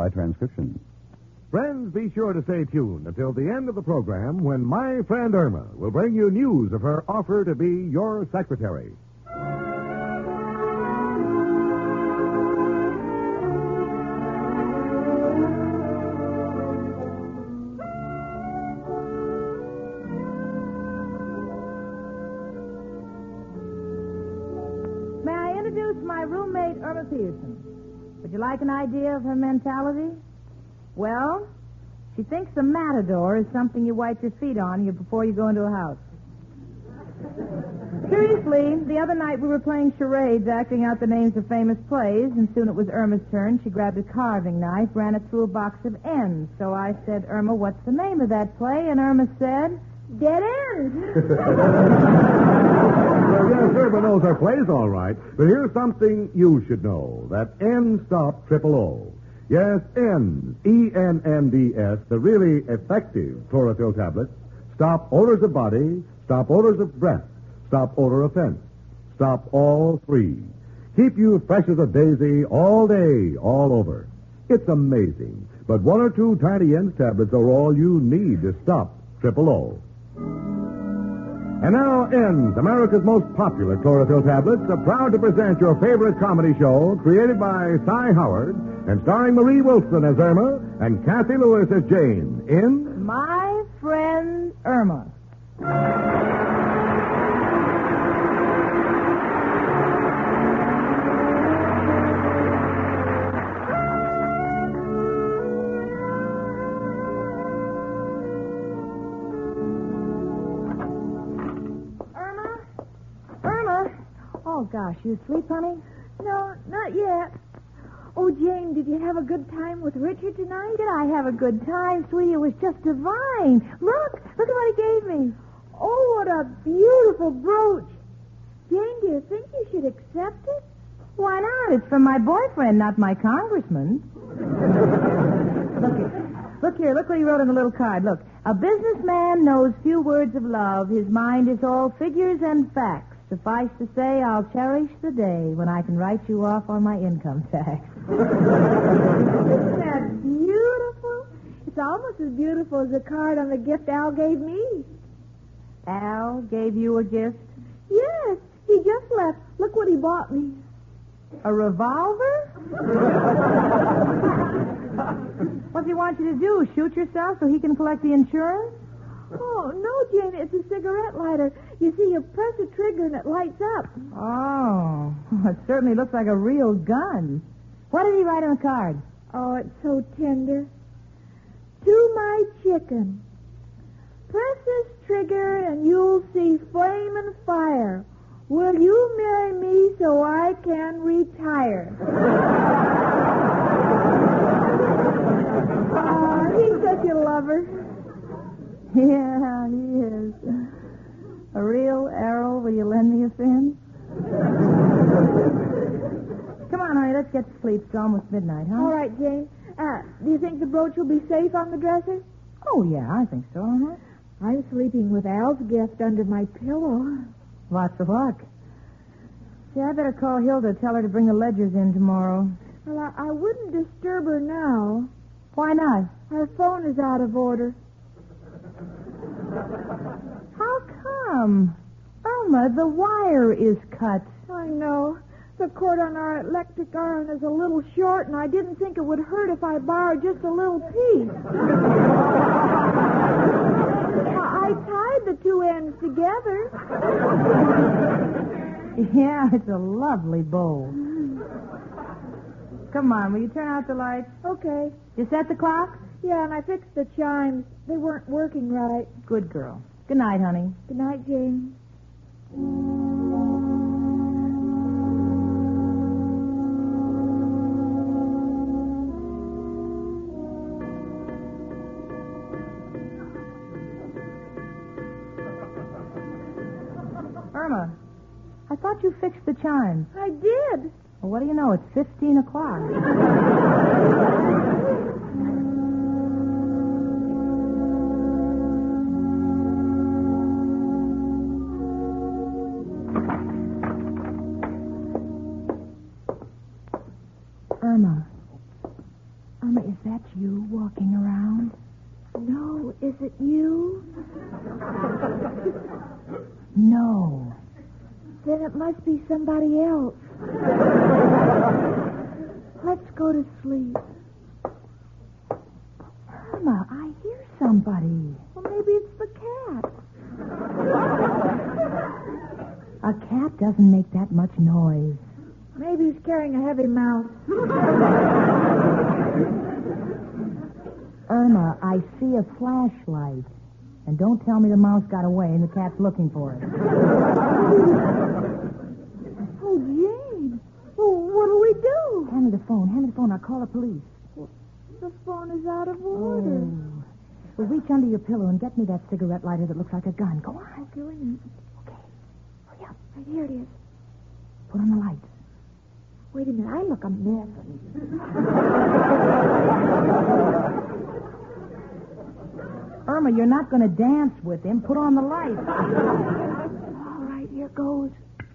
by transcription. Friends, be sure to stay tuned until the end of the program when my friend Irma will bring you news of her offer to be your secretary. May I introduce my roommate, Irma Peterson? Would you like an idea of her mentality? Well, she thinks a matador is something you wipe your feet on before you go into a house. Seriously, the other night we were playing charades, acting out the names of famous plays, and soon it was Irma's turn. She grabbed a carving knife, ran it through a box of ends. So I said, Irma, what's the name of that play? And Irma said, Dead End. Well, yes, Irma knows her plays all right, but here's something you should know. That N stop triple O. Yes, N's, E-N-N-D-S, the really effective chlorophyll tablets, stop odors of body, stop odors of breath, stop odor of fence, stop all three. Keep you fresh as a daisy all day, all over. It's amazing, but one or two tiny N's tablets are all you need to stop triple O. And now N's, America's most popular chlorophyll tablets, are proud to present your favorite comedy show, created by Cy Howard and starring Marie Wilson as Irma and Kathy Lewis as Jane in My Friend Irma. Oh, gosh, you asleep, honey? No, not yet. Oh, Jane, did you have a good time with Richard tonight? Did I have a good time, sweetie? It was just divine. Look at what he gave me. Oh, what a beautiful brooch. Jane, do you think you should accept it? Why not? It's from my boyfriend, not my congressman. Look here. Look what he wrote on the little card. Look. A businessman knows few words of love. His mind is all figures and facts. Suffice to say, I'll cherish the day when I can write you off on my income tax. Isn't that beautiful? It's almost as beautiful as the card on the gift Al gave me. Al gave you a gift? Yes, he just left. Look what he bought me. A revolver? What does he want you to do? Shoot yourself so he can collect the insurance? Oh, no, Jane, it's a cigarette lighter. You see, you press a trigger and it lights up. Oh, it certainly looks like a real gun. What did he write on the card? Oh, it's so tender. To my chicken. Press this trigger and you'll see flame and fire. Will you marry me so I can retire? He's such a lover. Yeah, he is. A real Errol, will you lend me a fin? Come on, honey, let's get to sleep. It's almost midnight, huh? All right, Jane. Do you think the brooch will be safe on the dresser? Oh, yeah, I think so, huh? I'm sleeping with Al's gift under my pillow. Lots of luck. See, I better call Hilda, tell her to bring the ledgers in tomorrow. Well, I wouldn't disturb her now. Why not? Her phone is out of order. How come? Irma, the wire is cut. I know. The cord on our electric iron is a little short, and I didn't think it would hurt if I borrowed just a little piece. I tied the two ends together. Yeah, it's a lovely bowl. Come on, will you turn out the lights? Okay. You set the clock? Yeah, and I fixed the chimes. They weren't working right. Good girl. Good night, honey. Good night, Jane. Irma, I thought you fixed the chimes. I did. Well, what do you know? It's 15 o'clock. Irma, I Irma, is that you walking around? No, is it you? No. Then it must be somebody else. Let's go to sleep. Irma, I hear somebody. Well, maybe it's the cat. A cat doesn't make that much noise. Maybe he's carrying a heavy mouse. Irma, I see a flashlight. And don't tell me the mouse got away and the cat's looking for it. Oh, Jane. Well, what'll we do? Hand me the phone. Hand me the phone. I'll call the police. The phone is out of order. Oh. Well, reach under your pillow and get me that cigarette lighter that looks like a gun. Go on. Okay, wait a minute. Okay. Hurry up. Right here it is. Put on the lights. Wait a minute. I look a mess. Irma, you're not going to dance with him. Put on the lights. All right, here goes.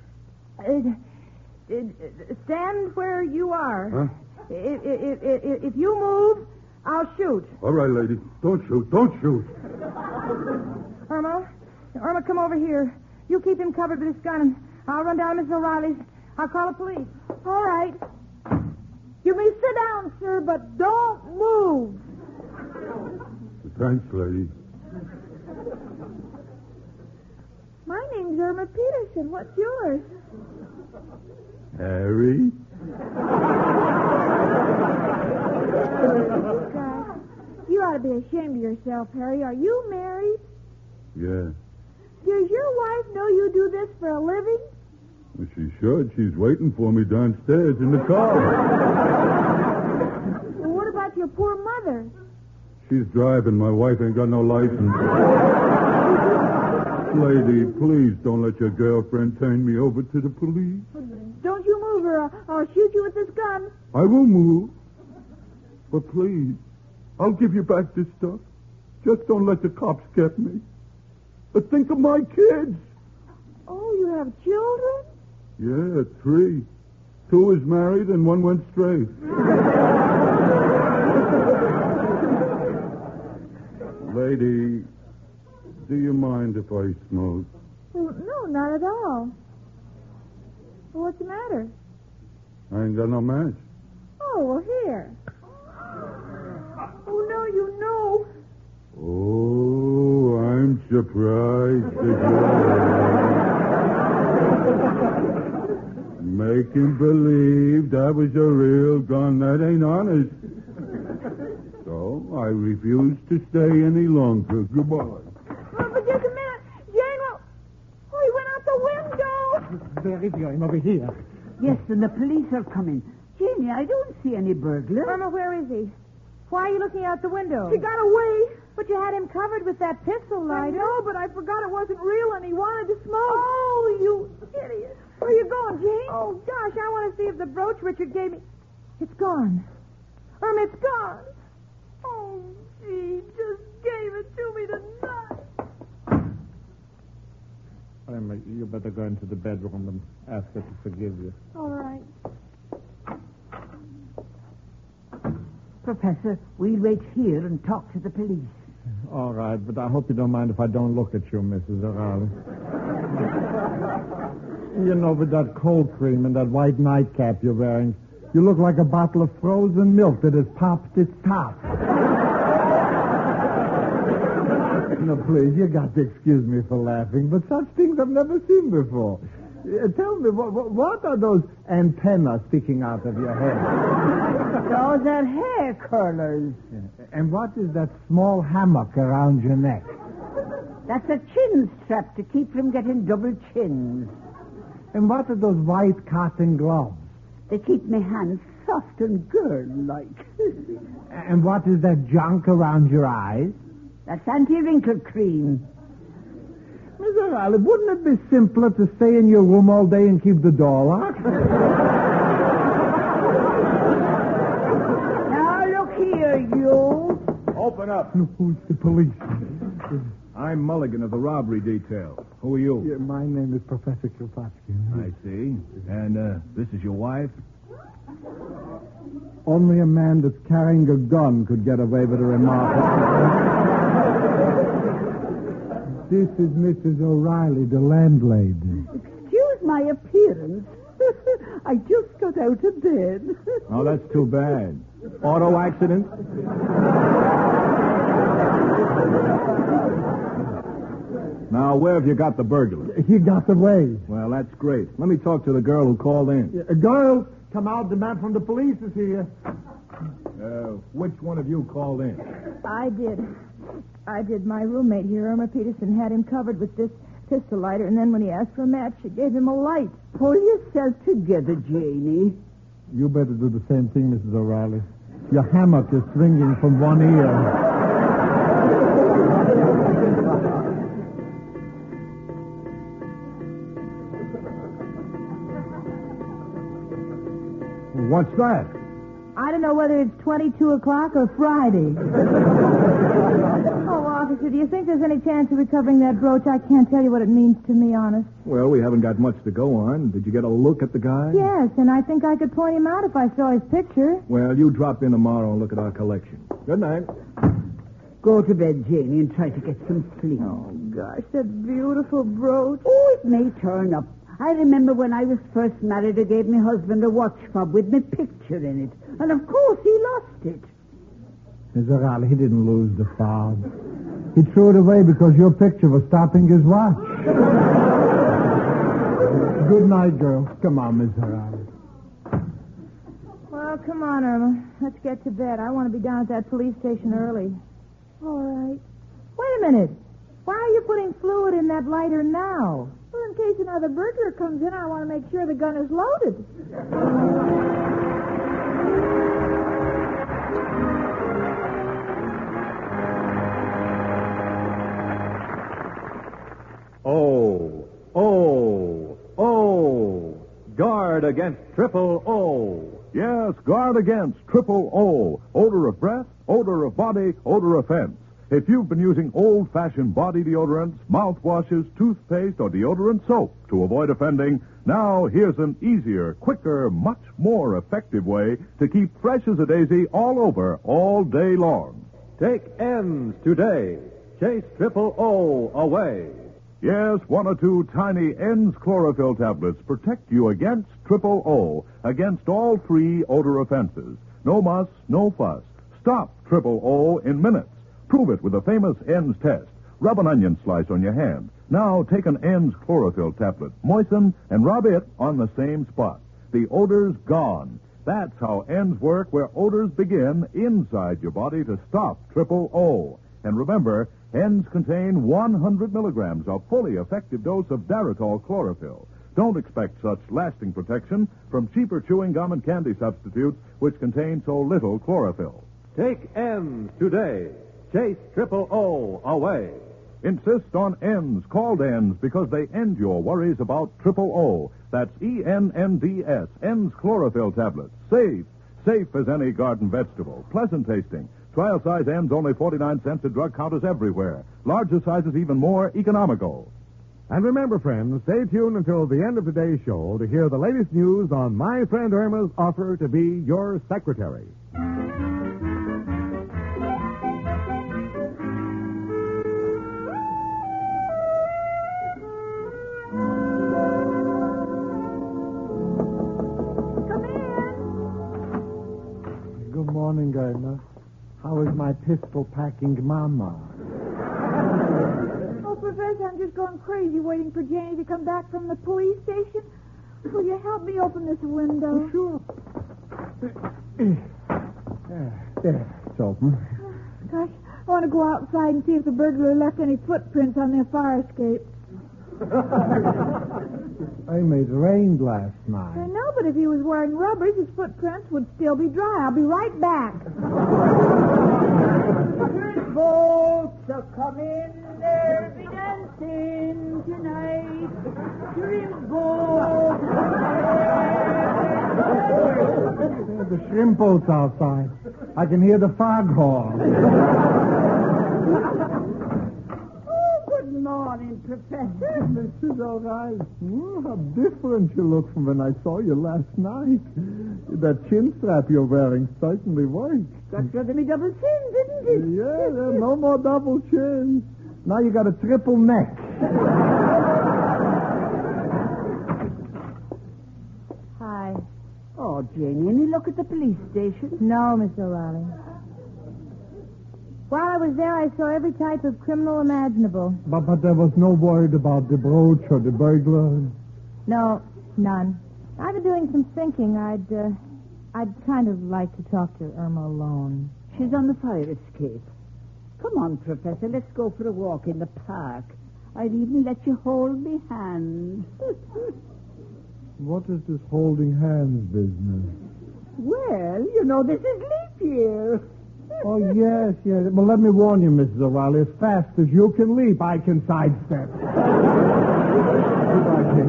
Stand where you are. Huh? If you move, I'll shoot. All right, lady. Don't shoot. Don't shoot. Irma, come over here. You keep him covered with this gun, and I'll run down to Miss O'Reilly's. I'll call the police. All right. You may sit down, sir, but don't move. Thanks, lady. My name's Irma Peterson. What's yours? Harry? God, you ought to be ashamed of yourself, Harry. Are you married? Yeah. Does your wife know you do this for a living? Well, she should. She's waiting for me downstairs in the car. Well, what about your poor mother? She's driving. My wife ain't got no license. Lady, please don't let your girlfriend turn me over to the police. Don't you move or I'll shoot you with this gun. I won't move. But please, I'll give you back this stuff. Just don't let the cops get me. But think of my kids. Oh, you have children? Yeah, 3. 2 is married and 1 went straight. Lady, do you mind if I smoke? Well, no, not at all. Well, what's the matter? I ain't got no match. Oh, well, here. Oh, no, you know. Oh, I'm surprised again. Making believe that was a real gun. That ain't honest. So I refuse to stay any longer. Goodbye. Oh, but just a minute. Jane, oh, he went out the window. They're going over here. Yes, and the police are coming. Janie, I don't see any burglar. Irma, where is he? Why are you looking out the window? He got away. But you had him covered with that pistol I lighter. know, but I forgot it wasn't real and he wanted to smoke. Oh, you idiot. Where you going, Jane? Oh, gosh, I want to see if the brooch Richard gave me... It's gone. Irma, it's gone. Oh, gee, just gave it to me tonight. Irma, you better go into the bedroom and ask her to forgive you. All right. Professor, we'll wait here and talk to the police. All right, but I hope you don't mind if I don't look at you, Mrs. O'Reilly. You know, with that cold cream and that white nightcap you're wearing, you look like a bottle of frozen milk that has popped its top. No, please, you got to excuse me for laughing, but such things I've never seen before. Tell me, what are those antennas sticking out of your head? Those are hair curlers. And what is that small hammock around your neck? That's a chin strap to keep from getting double chins. And what are those white cotton gloves? They keep my hands soft and girl-like. And what is that junk around your eyes? That's anti-wrinkle cream. Miss O'Reilly, wouldn't it be simpler to stay in your room all day and keep the door locked? Now, look here, you. Open up. Who's the police? I'm Mulligan of the robbery detail. Who are you? Yeah, my name is Professor Kilpatsky. I see. And this is your wife? Only a man that's carrying a gun could get away with a remark. This is Mrs. O'Reilly, the landlady. Excuse my appearance. I just got out of bed. Oh, that's too bad. Auto accident? Now, where have you got the burglar? He got away. Well, that's great. Let me talk to the girl who called in. Girl, come out. The man from the police is here. Which one of you called in? I did. My roommate here, Irma Peterson, had him covered with this pistol lighter, and then when he asked for a match, she gave him a light. Pull yourself together, Janie. You better do the same thing, Mrs. O'Reilly. Your hammock is swinging from one ear. What's that? I don't know whether it's 22 o'clock or Friday. Oh, officer, do you think there's any chance of recovering that brooch? I can't tell you what it means to me, honest. Well, we haven't got much to go on. Did you get a look at the guy? Yes, and I think I could point him out if I saw his picture. Well, you drop in tomorrow and look at our collection. Good night. Go to bed, Janie, and try to get some sleep. Oh, gosh, that beautiful brooch. Oh, it may turn up. I remember when I was first married, I gave my husband a watch fob with my picture in it. And of course he lost it. Mrs. O'Reilly, he didn't lose the fob. He threw it away because your picture was stopping his watch. Good night, girl. Come on, Mrs. O'Reilly. Well, come on, Irma. Let's get to bed. I want to be down at that police station early. All right. Wait a minute. Why are you putting fluid in that lighter now? Well, in case another burglar comes in, I want to make sure the gun is loaded. Oh. Guard against triple O. Yes, guard against triple O. Odor of breath, odor of body, odor of fence. If you've been using old-fashioned body deodorants, mouthwashes, toothpaste, or deodorant soap to avoid offending, now here's an easier, quicker, much more effective way to keep fresh as a daisy all over all day long. Take N's today. Chase triple O away. Yes, 1 or 2 tiny N's chlorophyll tablets protect you against triple O, against all 3 odor offenses. No muss, no fuss. Stop triple O in minutes. Prove it with the famous N's test. Rub an onion slice on your hand. Now take an N's chlorophyll tablet, moisten, and rub it on the same spot. The odor's gone. That's how N's work, where odors begin inside your body to stop triple O. And remember, N's contain 100 milligrams, a fully effective dose of Daritol chlorophyll. Don't expect such lasting protection from cheaper chewing gum and candy substitutes which contain so little chlorophyll. Take N's today. Chase triple O away. Insist on N's, called N's, because they end your worries about triple O. That's ENNDS, N's chlorophyll tablets. Safe as any garden vegetable. Pleasant tasting. Trial size N's only 49 cents at drug counters everywhere. Larger sizes even more economical. And remember, friends, stay tuned until the end of today's show to hear the latest news on my friend Irma's offer to be your secretary. Good morning, Irma. How is my pistol-packing mama? Oh, Professor, I'm just going crazy waiting for Janie to come back from the police station. Will you help me open this window? Sure. There, it's open. Gosh, I want to go outside and see if the burglar left any footprints on their fire escape. Irma, it rained last night. I know, but if he was wearing rubbers, his footprints would still be dry. I'll be right back. Folks, so come in, there'll be dancing tonight. Shrimp boat. The shrimp boat's outside. I can hear the foghorn. Oh, good morning. morning, Professor. Mrs. O'Reilly, how different you look from when I saw you last night. That chin strap you're wearing certainly worked. Got rid of me double chin, didn't it? Yeah, no more double chins. Now you got a triple neck. Hi. Oh, Janie, any look at the police station? No, Miss O'Reilly. While I was there, I saw every type of criminal imaginable. But there was no word about the brooch or the burglar. No, none. I've been doing some thinking. I'd kind of like to talk to Irma alone. She's on the fire escape. Come on, Professor, let's go for a walk in the park. I'd even let you hold me hand. What is this holding hands business? Well, this is leap year. Oh, yes. Well, let me warn you, Mrs. O'Reilly. As fast as you can leap, I can sidestep. Goodbye, Kate.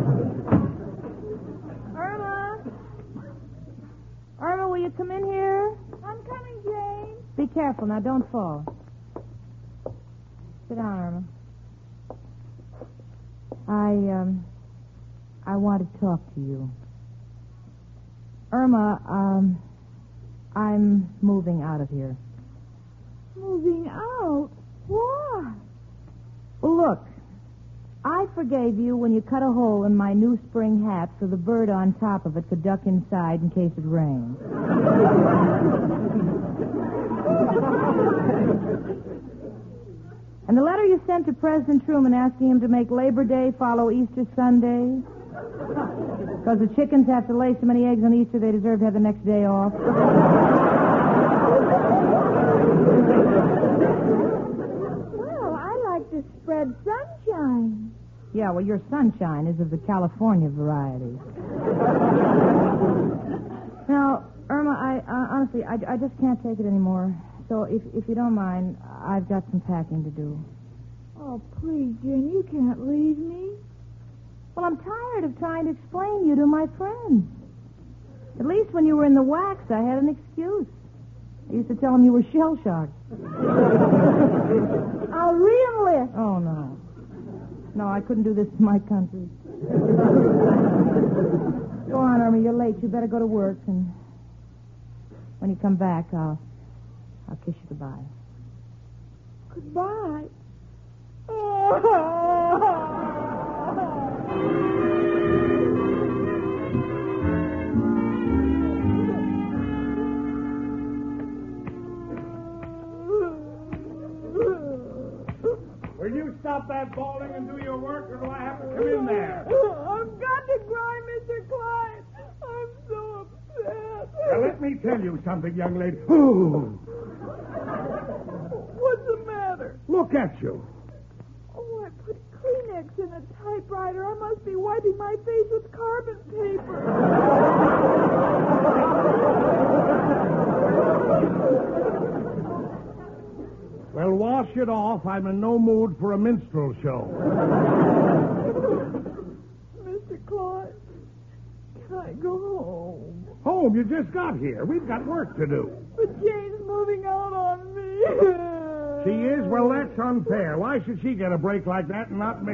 Irma, will you come in here? I'm coming, Jane. Be careful. Now, don't fall. Sit down, Irma. I want to talk to you. Irma, I'm moving out of here. Moving out? Why? Well, look, I forgave you when you cut a hole in my new spring hat so the bird on top of it could duck inside in case it rained. And the letter you sent to President Truman asking him to make Labor Day follow Easter Sunday? Because the chickens have to lay so many eggs on Easter, they deserve to have the next day off. Well, I like to spread sunshine. Yeah, well, your sunshine is of the California variety. Now, Irma, honestly, I just can't take it anymore. So if you don't mind, I've got some packing to do. Oh, please, Jane, you can't leave me. Well, I'm tired of trying to explain you to my friends. At least when you were in the wax, I had an excuse. I used to tell them you were shell-shocked. I'll re-enlist. Oh, no. No, I couldn't do this in my country. Go on, Irma, you're late. You better go to work, and when you come back, I'll kiss you goodbye. Goodbye. Will you stop that bawling and do your work, or do I have to come in there? I've got to cry, Mr. Clyde. I'm so upset. Now, let me tell you something, young lady. Ooh, What's the matter? look at you. Oh, I put Kleenex in a typewriter. I must be wiping my face with carbon paper. Well, wash it off. I'm in no mood for a minstrel show. Mr. Clyde, can I go home? Home, you just got here. We've got work to do. But Jane's moving out on me. She is? Well, that's unfair. Why should she get a break like that and not me?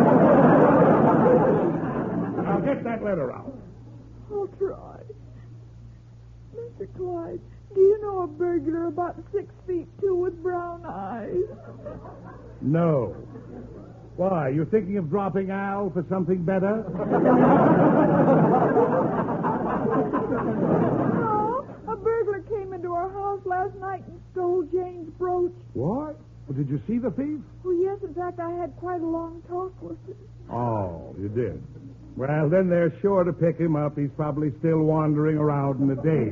Now, get that letter out. I'll try. Mr. Clyde, do you know a burglar about 6'2" with brown eyes? No. Why, you thinking of dropping Al for something better? No, a burglar came into our house last night and stole Jane's brooch. What? Well, did you see the thief? Oh, yes, in fact, I had quite a long talk with him. Oh, you did? Well, then they're sure to pick him up. He's probably still wandering around in the day.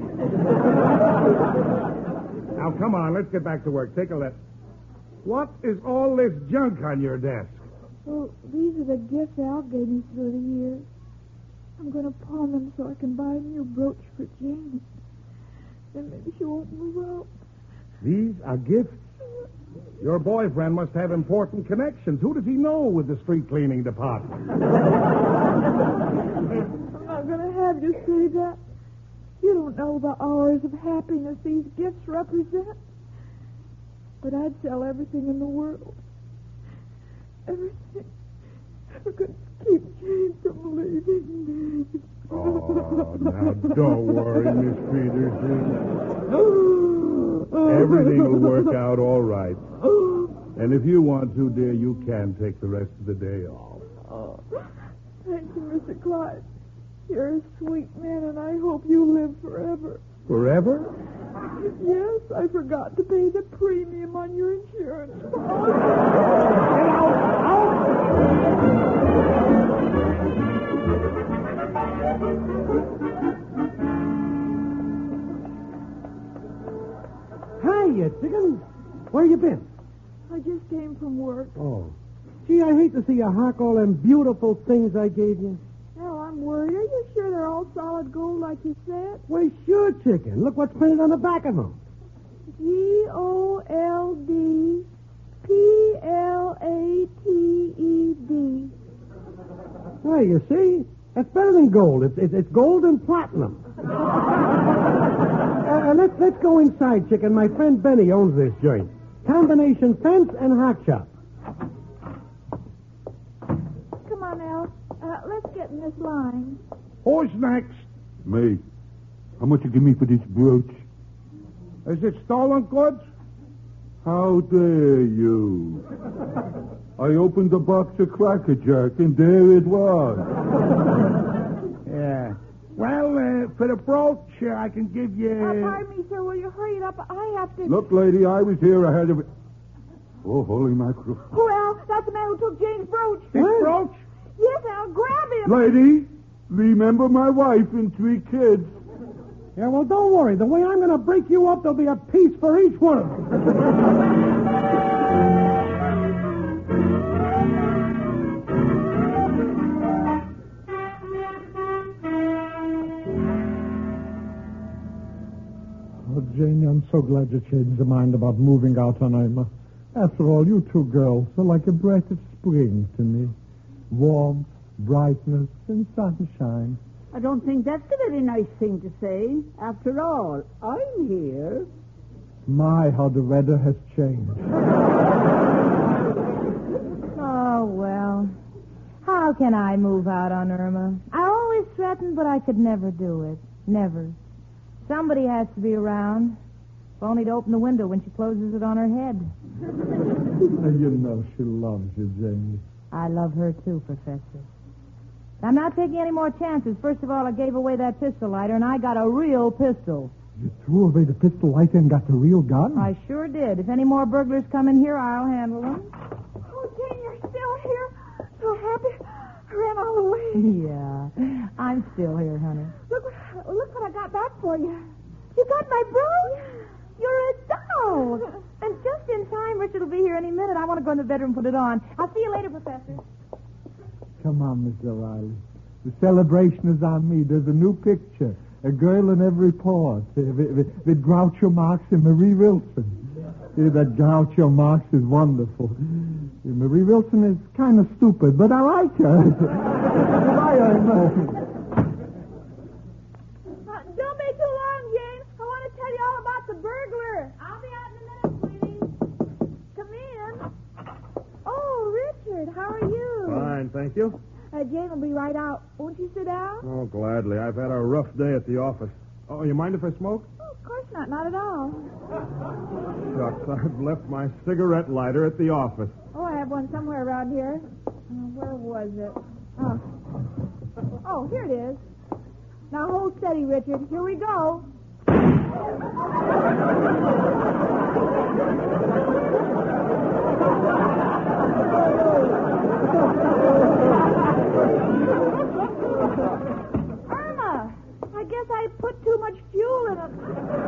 Now, come on, let's get back to work. Take a look. What is all this junk on your desk? Well, these are the gifts Al gave me through the years. I'm going to pawn them so I can buy a new brooch for Jane. Then maybe she won't move out. These are gifts? Your boyfriend must have important connections. Who does he know with the street cleaning department? I'm not going to have you say that. You don't know the hours of happiness these gifts represent. But I'd sell everything in the world Everything. I'm going to keep Jane from leaving. Oh, now don't worry, Miss Peterson. Everything will work out all right. And if you want to, dear, you can take the rest of the day off. Oh, thank you, Mr. Clyde. You're a sweet man, and I hope you live forever. Forever? Yes, I forgot to pay the premium on your insurance. Hiya, chicken. Where you been? I just came from work. Oh. Gee, I hate to see you hock all them beautiful things I gave you. Hell, I'm worried. Are you sure they're all solid gold like you said? Well, sure, chicken. Look what's printed on the back of them. GOLDPLATED. Well, you see? That's better than gold. It's gold and platinum. Let's go inside, chicken. My friend Benny owns this joint. Combination fence and hot shop. Come on, Al. Let's get in this line. Who's next? Me. How much you give me for this brooch? Is it stolen goods? How dare you? I opened a box of Cracker Jack, and there it was. Yeah. Well, for the brooch, I can give you... Pardon me, sir. Will you hurry it up? I have to... Look, lady, I was here ahead of it. Oh, holy mackerel. Oh, Al, that's the man who took Jane's brooch. This brooch? Yes, Al, grab him. Lady, remember my wife and 3 kids. Yeah, well, don't worry. The way I'm going to break you up, there'll be a piece for each one of them. Oh, Janie, I'm so glad you changed your mind about moving out on Irma. After all, you 2 girls are like a breath of spring to me. Warmth, brightness, and sunshine. I don't think that's a very nice thing to say. After all, I'm here. My, how the weather has changed. Oh, well. How can I move out on Irma? I always threatened, but I could never do it. Never. Somebody has to be around. If only to open the window when she closes it on her head. You know she loves you, Janie. I love her too, Professor. I'm not taking any more chances. First of all, I gave away that pistol lighter, and I got a real pistol. You threw away the pistol lighter and got the real gun? I sure did. If any more burglars come in here, I'll handle them. Oh, Jane, you're still here. So happy. I ran all the way. Yeah, I'm still here, honey. Look what I got back for you. You got my brooch? You're a doll. And just in time, Richard will be here any minute. I want to go in the bedroom and put it on. I'll see you later, Professor. Come on, Miss O'Reilly. The celebration is on me. There's a new picture. A girl in every port. With Groucho Marx and Marie Wilson. That Groucho Marx is wonderful. Marie Wilson is kind of stupid, but I like her. Don't be too long, Jane. I want to tell you all about the burglar. I'll be out in a minute, sweetie. Come in. Oh, Richard, how are you? Fine, thank you. Jane will be right out. Won't you sit down? Oh, gladly. I've had a rough day at the office. Oh, you mind if I smoke? Oh, of course not. Not at all. Shucks, I've left my cigarette lighter at the office. Oh, I have one somewhere around here. Where was it? Oh, here it is. Now hold steady, Richard. Here we go. Irma, I guess I put too much fuel in it.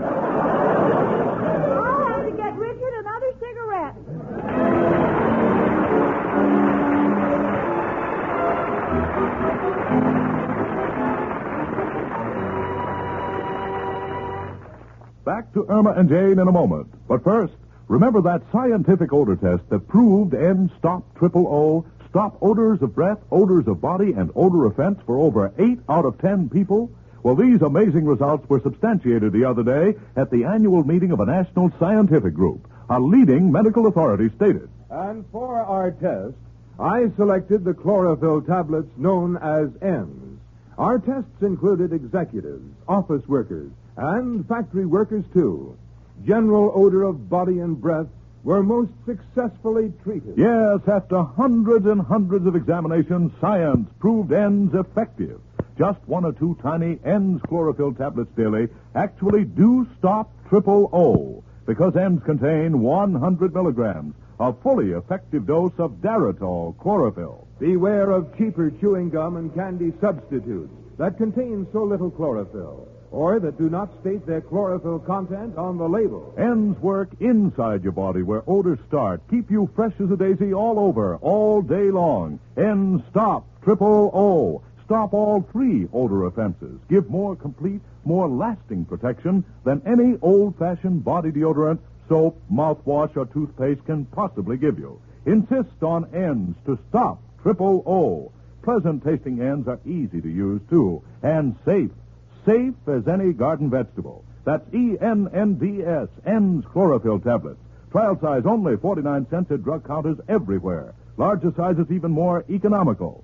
I'll have to get Richard another cigarette. Back to Irma and Jane in a moment. But first, remember that scientific odor test that proved N-Stop Triple O stop odors of breath, odors of body, and odor offense for over 8 out of 10 people? Well, these amazing results were substantiated the other day at the annual meeting of a national scientific group. A leading medical authority stated. And for our test, I selected the chlorophyll tablets known as ENS. Our tests included executives, office workers, and factory workers, too. General odor of body and breath were most successfully treated. Yes, after hundreds and hundreds of examinations, science proved ENS effective. Just 1 or 2 tiny ENS chlorophyll tablets daily actually do stop triple O, because ENS contain 100 milligrams, a fully effective dose of Daratol chlorophyll. Beware of cheaper chewing gum and candy substitutes that contain so little chlorophyll, or that do not state their chlorophyll content on the label. ENS work inside your body where odors start. Keep you fresh as a daisy all over, all day long. ENS stop triple O. Stop all 3 odor offenses. Give more complete, more lasting protection than any old-fashioned body deodorant, soap, mouthwash, or toothpaste can possibly give you. Insist on ENS to stop triple O. Pleasant-tasting ENS are easy to use, too, and safe. Safe as any garden vegetable. That's ENNDS, ENS chlorophyll tablets. Trial size only 49 cents at drug counters everywhere. Larger sizes even more economical.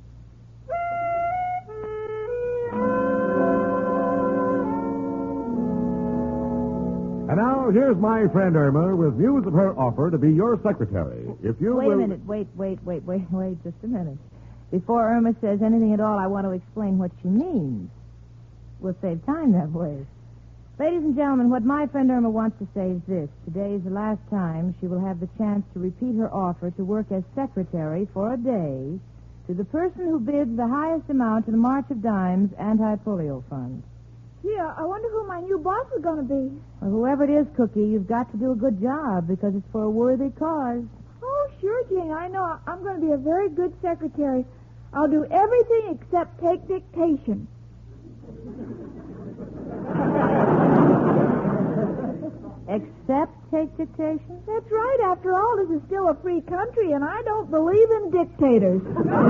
And now, here's my friend Irma with news of her offer to be your secretary. If you Wait will... a minute. Wait just a minute. Before Irma says anything at all, I want to explain what she means. We'll save time that way. Ladies and gentlemen, what my friend Irma wants to say is this. Today is the last time she will have the chance to repeat her offer to work as secretary for a day to the person who bids the highest amount to the March of Dimes Anti-Polio Fund. Yeah, I wonder who my new boss is going to be. Well, whoever it is, Cookie, you've got to do a good job because it's for a worthy cause. Oh, sure, Jane. I know. I'm going to be a very good secretary. I'll do everything except take dictation. Except take dictation? That's right. After all, this is still a free country, and I don't believe in dictators.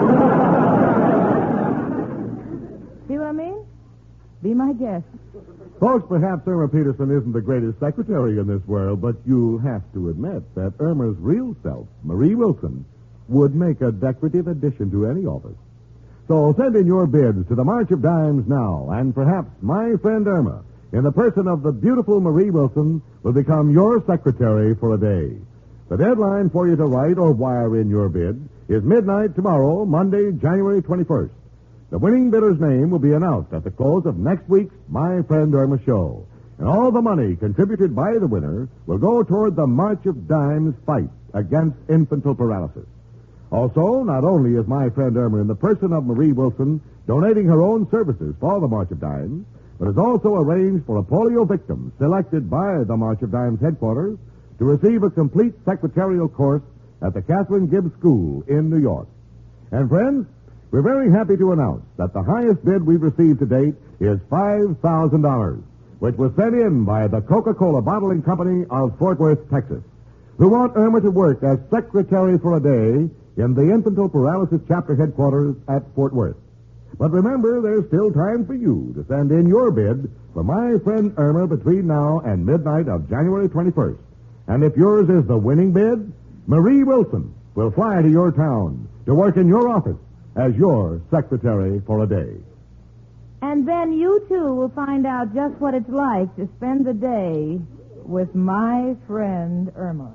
See what I mean? Be my guest. Folks, perhaps Irma Peterson isn't the greatest secretary in this world, but you'll have to admit that Irma's real self, Marie Wilson, would make a decorative addition to any office. So send in your bids to the March of Dimes now, and perhaps my friend Irma, in the person of the beautiful Marie Wilson, will become your secretary for a day. The deadline for you to write or wire in your bid is midnight tomorrow, Monday, January 21st. The winning bidder's name will be announced at the close of next week's My Friend Irma show. And all the money contributed by the winner will go toward the March of Dimes fight against infantile paralysis. Also, not only is my friend Irma in the person of Marie Wilson donating her own services for the March of Dimes, but has also arranged for a polio victim selected by the March of Dimes headquarters to receive a complete secretarial course at the Catherine Gibbs School in New York. And friends, we're very happy to announce that the highest bid we've received to date is $5,000, which was sent in by the Coca-Cola Bottling Company of Fort Worth, Texas, who want Irma to work as secretary for a day in the infantile paralysis chapter headquarters at Fort Worth. But remember, there's still time for you to send in your bid for my friend Irma between now and midnight of January 21st. And if yours is the winning bid, Marie Wilson will fly to your town to work in your office as your secretary for a day. And then you, too, will find out just what it's like to spend the day with my friend Irma.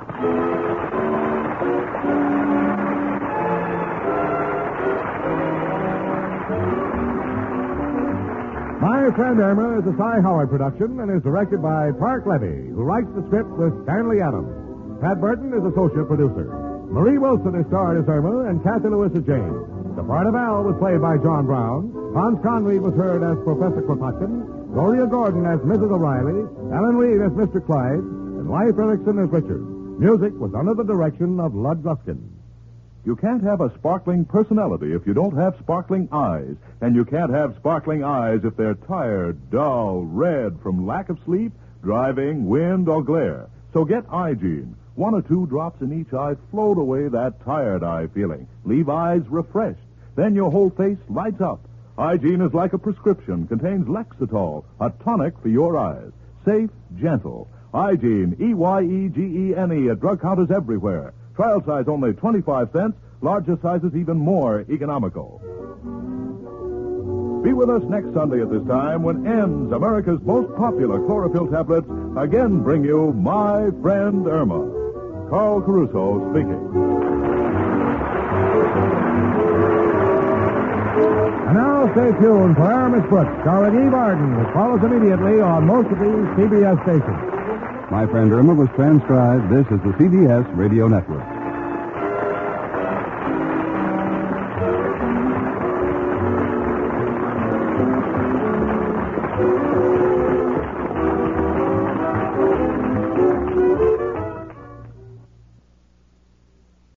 My Friend Irma is a Cy Howard production and is directed by Park Levy, who writes the script with Stanley Adams. Pat Burton is associate producer. Marie Wilson is starred as Irma, and Kathy Lewis as Jane. The part of Al was played by John Brown. Hans Conried was heard as Professor Kropotkin. Gloria Gordon as Mrs. O'Reilly. Alan Reed as Mr. Clyde. And Leif Erikson as Richard. Music was under the direction of Lud Gluskin. You can't have a sparkling personality if you don't have sparkling eyes. And you can't have sparkling eyes if they're tired, dull, red from lack of sleep, driving, wind, or glare. So get Eye-Gene. 1 or 2 drops in each eye float away that tired eye feeling. Leave eyes refreshed. Then your whole face lights up. Eye-Gene is like a prescription. Contains Lexitol, a tonic for your eyes. Safe, gentle. Eye-Gene, Eyegene, at drug counters everywhere. Trial size only 25 cents. larger sizes even more economical. Be with us next Sunday at this time when N's, America's most popular chlorophyll tablets, again bring you My Friend Irma. Carl Caruso speaking. And now stay tuned for Aramis Brooks, starring Eve Arden, which follows immediately on most of these CBS stations. My Friend Irma was transcribed. This is the CBS Radio Network.